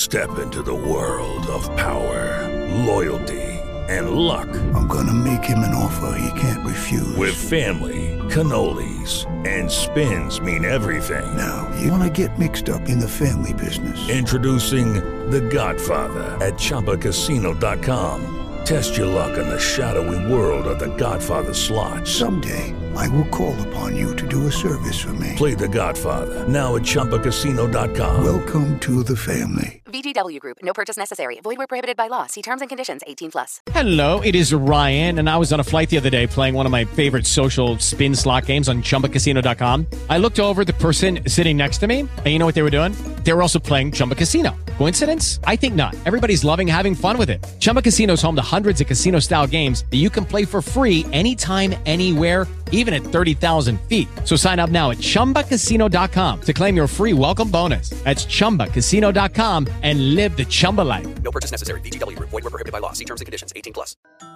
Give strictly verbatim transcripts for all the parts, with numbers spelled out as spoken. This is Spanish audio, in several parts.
Step into the world of power, loyalty, and luck. I'm gonna make him an offer he can't refuse. With family, cannolis, and spins mean everything. Now, you wanna get mixed up in the family business. Introducing The Godfather at Chumba Casino dot com. Test your luck in the shadowy world of The Godfather slot. Someday, I will call upon you to do a service for me. Play The Godfather, now at Chumba Casino dot com. Welcome to the family. V G W Group. No purchase necessary. Void where prohibited by law. See terms and conditions. eighteen plus. Hello, it is Ryan, and I was on a flight the other day playing one of my favorite social spin slot games on Chumba Casino dot com. I looked over at the person sitting next to me, and you know what they were doing? They were also playing Chumba Casino. Coincidence? I think not. Everybody's loving having fun with it. Chumba Casino is home to hundreds of casino-style games that you can play for free anytime, anywhere, even at thirty thousand feet. So sign up now at Chumba Casino dot com to claim your free welcome bonus. That's Chumba Casino dot com and live the Chumba life. No purchase necessary. V G W Group. Void where prohibited by law. See terms and conditions. eighteen plus.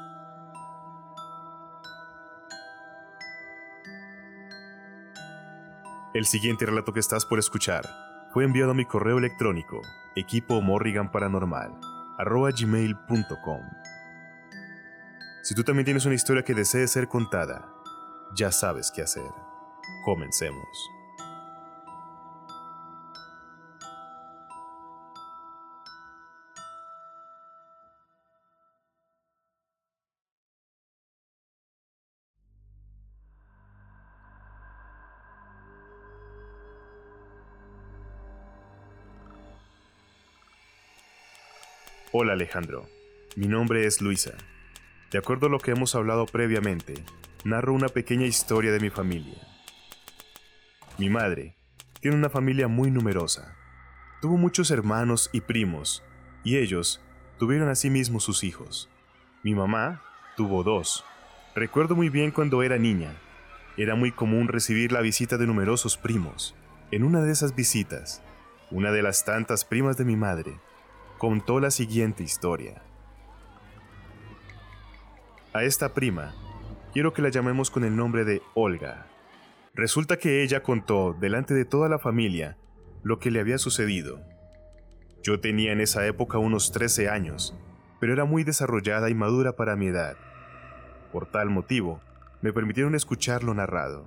El siguiente relato que estás por escuchar fue enviado a mi correo electrónico equipomorriganparanormal arroba gmail punto com. Si tú también tienes una historia que desee ser contada, ya sabes qué hacer. Comencemos. Hola Alejandro, mi nombre es Luisa. De acuerdo a lo que hemos hablado previamente, narro una pequeña historia de mi familia. Mi madre tiene una familia muy numerosa. Tuvo muchos hermanos y primos, y ellos tuvieron asimismo sus hijos. Mi mamá tuvo dos. Recuerdo muy bien cuando era niña. Era muy común recibir la visita de numerosos primos. En una de esas visitas, una de las tantas primas de mi madre contó la siguiente historia. A esta prima, quiero que la llamemos con el nombre de Olga. Resulta que ella contó, delante de toda la familia, lo que le había sucedido. Yo tenía en esa época unos trece años, pero era muy desarrollada y madura para mi edad. Por tal motivo, me permitieron escuchar lo narrado.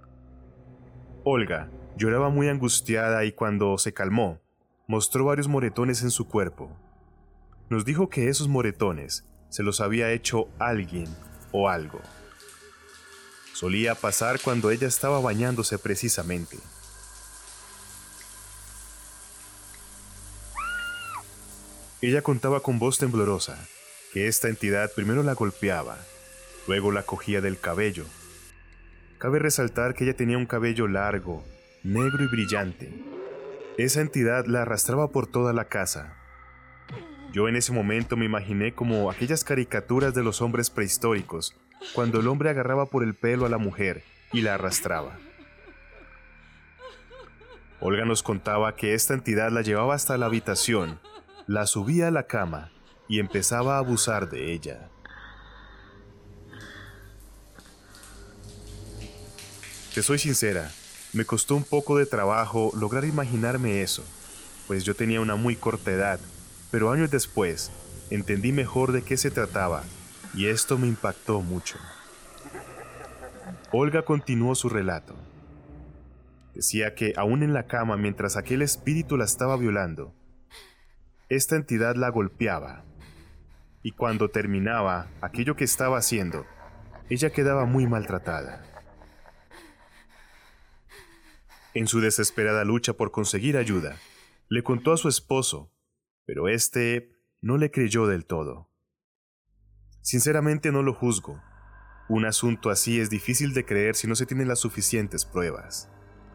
Olga lloraba muy angustiada y cuando se calmó, mostró varios moretones en su cuerpo. Nos dijo que esos moretones se los había hecho alguien o algo. Solía pasar cuando ella estaba bañándose precisamente. Ella contaba con voz temblorosa que esta entidad primero la golpeaba, luego la cogía del cabello. Cabe resaltar que ella tenía un cabello largo, negro y brillante. Esa entidad la arrastraba por toda la casa. Yo en ese momento me imaginé como aquellas caricaturas de los hombres prehistóricos, cuando el hombre agarraba por el pelo a la mujer y la arrastraba. Olga nos contaba que esta entidad la llevaba hasta la habitación, la subía a la cama y empezaba a abusar de ella. Te soy sincera, me costó un poco de trabajo lograr imaginarme eso, pues yo tenía una muy corta edad, pero años después entendí mejor de qué se trataba y esto me impactó mucho. Olga continuó su relato. Decía que aún en la cama mientras aquel espíritu la estaba violando, esta entidad la golpeaba y cuando terminaba aquello que estaba haciendo, ella quedaba muy maltratada. En su desesperada lucha por conseguir ayuda, le contó a su esposo, pero éste no le creyó del todo. Sinceramente no lo juzgo. Un asunto así es difícil de creer si no se tienen las suficientes pruebas.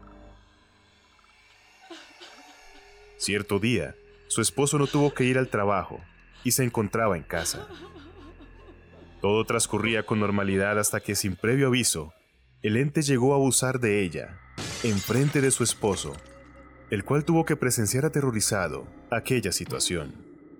Cierto día, su esposo no tuvo que ir al trabajo y se encontraba en casa. Todo transcurría con normalidad hasta que, sin previo aviso, el ente llegó a abusar de ella, enfrente de su esposo, el cual tuvo que presenciar aterrorizado aquella situación.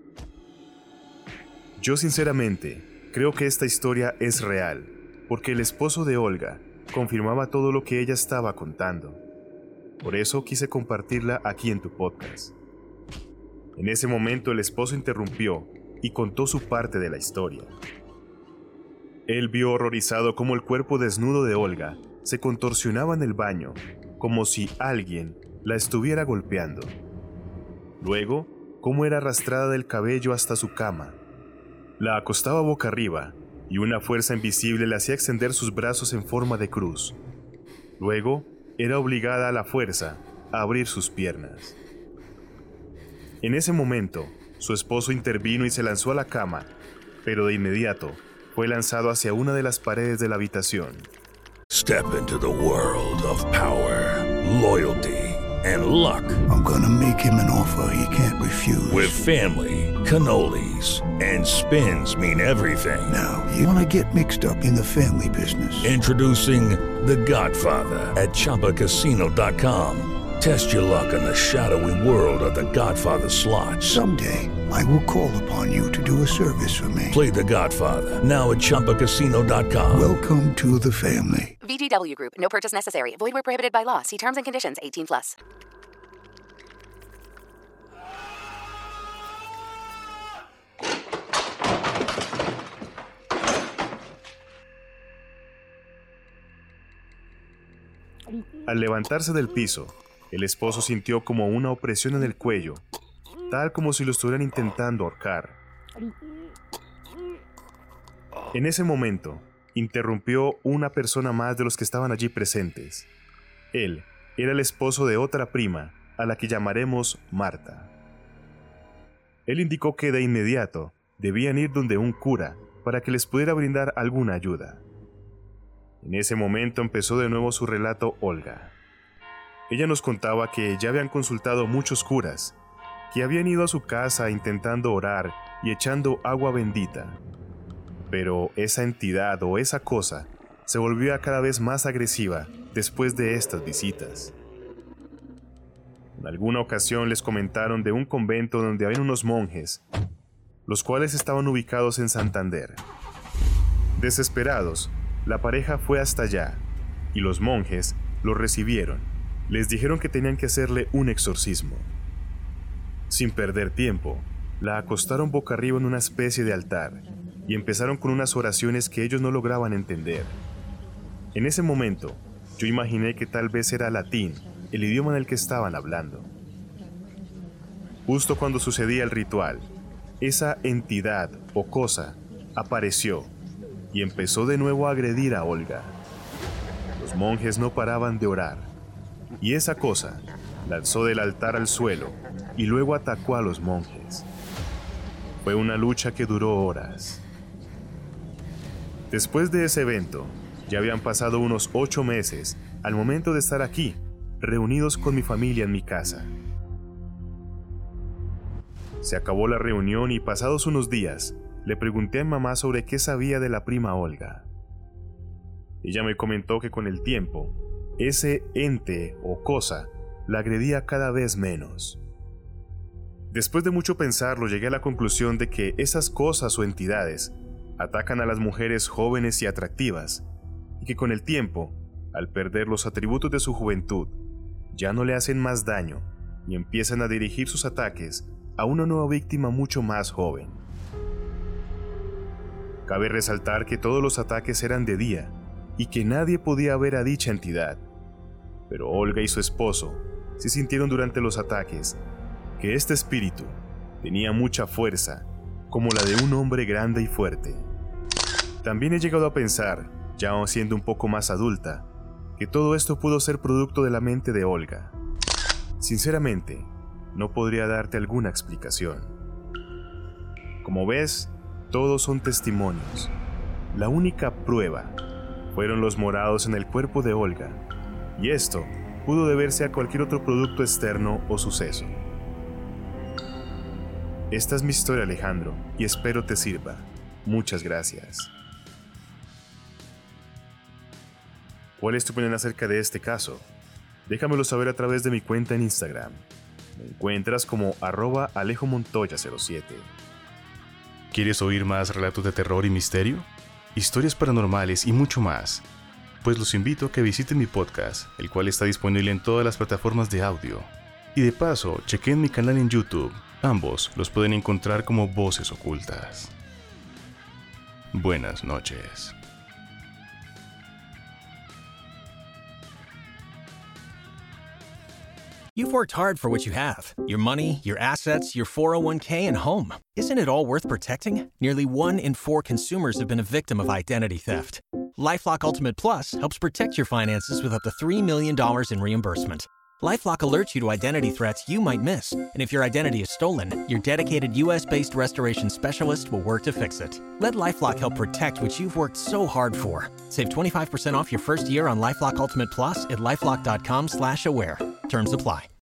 Yo sinceramente creo que esta historia es real, porque el esposo de Olga confirmaba todo lo que ella estaba contando. Por eso quise compartirla aquí en tu podcast. En ese momento el esposo interrumpió y contó su parte de la historia. Él vio horrorizado cómo el cuerpo desnudo de Olga se contorsionaba en el baño, como si alguien la estuviera golpeando. Luego, cómo era arrastrada del cabello hasta su cama. La acostaba boca arriba y una fuerza invisible le hacía extender sus brazos en forma de cruz. Luego, era obligada a la fuerza a abrir sus piernas. En ese momento, su esposo intervino y se lanzó a la cama, pero de inmediato fue lanzado hacia una de las paredes de la habitación. Step into the world of power, loyalty, and luck. I'm gonna make him an offer he can't refuse. With family, cannolis, and spins mean everything. Now, you wanna get mixed up in the family business. Introducing The Godfather at Chumba Casino dot com. Test your luck in the shadowy world of The Godfather slot. Someday, I will call upon you to do a service for me. Play The Godfather now at Chumba Casino dot com. Welcome to the family. V G W Group. No purchase necessary. Void where prohibited by law. See terms and conditions. eighteen plus. Al levantarse del piso, el esposo sintió como una opresión en el cuello, tal como si lo estuvieran intentando ahorcar. En ese momento, interrumpió una persona más de los que estaban allí presentes. Él era el esposo de otra prima, a la que llamaremos Marta. Él indicó que de inmediato debían ir donde un cura para que les pudiera brindar alguna ayuda. En ese momento empezó de nuevo su relato Olga. Ella nos contaba que ya habían consultado muchos curas, que habían ido a su casa intentando orar y echando agua bendita. Pero esa entidad o esa cosa se volvió cada vez más agresiva después de estas visitas. En alguna ocasión les comentaron de un convento donde había unos monjes, los cuales estaban ubicados en Santander. Desesperados, la pareja fue hasta allá, y los monjes los recibieron. Les dijeron que tenían que hacerle un exorcismo. Sin perder tiempo, la acostaron boca arriba en una especie de altar, y empezaron con unas oraciones que ellos no lograban entender. En ese momento, yo imaginé que tal vez era latín, el idioma en el que estaban hablando. Justo cuando sucedía el ritual, esa entidad o cosa apareció y empezó de nuevo a agredir a Olga. Los monjes no paraban de orar, y esa cosa lanzó del altar al suelo y luego atacó a los monjes. Fue una lucha que duró horas. Después de ese evento, ya habían pasado unos ocho meses al momento de estar aquí, reunidos con mi familia en mi casa. Se acabó la reunión y pasados unos días, le pregunté a mi mamá sobre qué sabía de la prima Olga. Ella me comentó que con el tiempo, ese ente o cosa la agredía cada vez menos. Después de mucho pensarlo, llegué a la conclusión de que esas cosas o entidades atacan a las mujeres jóvenes y atractivas, y que con el tiempo, al perder los atributos de su juventud, ya no le hacen más daño y empiezan a dirigir sus ataques a una nueva víctima mucho más joven. Cabe resaltar que todos los ataques eran de día y que nadie podía ver a dicha entidad, pero Olga y su esposo se sintieron durante los ataques que este espíritu tenía mucha fuerza, como la de un hombre grande y fuerte. También he llegado a pensar, ya siendo un poco más adulta, que todo esto pudo ser producto de la mente de Olga. Sinceramente, no podría darte alguna explicación. Como ves, todos son testimonios. La única prueba fueron los morados en el cuerpo de Olga, y esto pudo deberse a cualquier otro producto externo o suceso. Esta es mi historia, Alejandro, y espero te sirva. Muchas gracias. ¿Cuál es tu opinión acerca de este caso? Déjamelo saber a través de mi cuenta en Instagram. Me encuentras como arroba alejo montoya cero siete. ¿Quieres oír más relatos de terror y misterio? Historias paranormales y mucho más. Pues los invito a que visiten mi podcast, el cual está disponible en todas las plataformas de audio. Y de paso, chequen mi canal en YouTube, Ambos los pueden encontrar como Voces Ocultas. Buenas noches. You've worked hard for what you have. Your money, your assets, your four oh one k, and home. Isn't it all worth protecting? Nearly one in four consumers have been a victim of identity theft. LifeLock Ultimate Plus helps protect your finances with up to three million dollars in reimbursement. LifeLock alerts you to identity threats you might miss. And if your identity is stolen, your dedicated U S-based restoration specialist will work to fix it. Let LifeLock help protect what you've worked so hard for. Save twenty-five percent off your first year on LifeLock Ultimate Plus at LifeLock.com slash aware. Terms apply.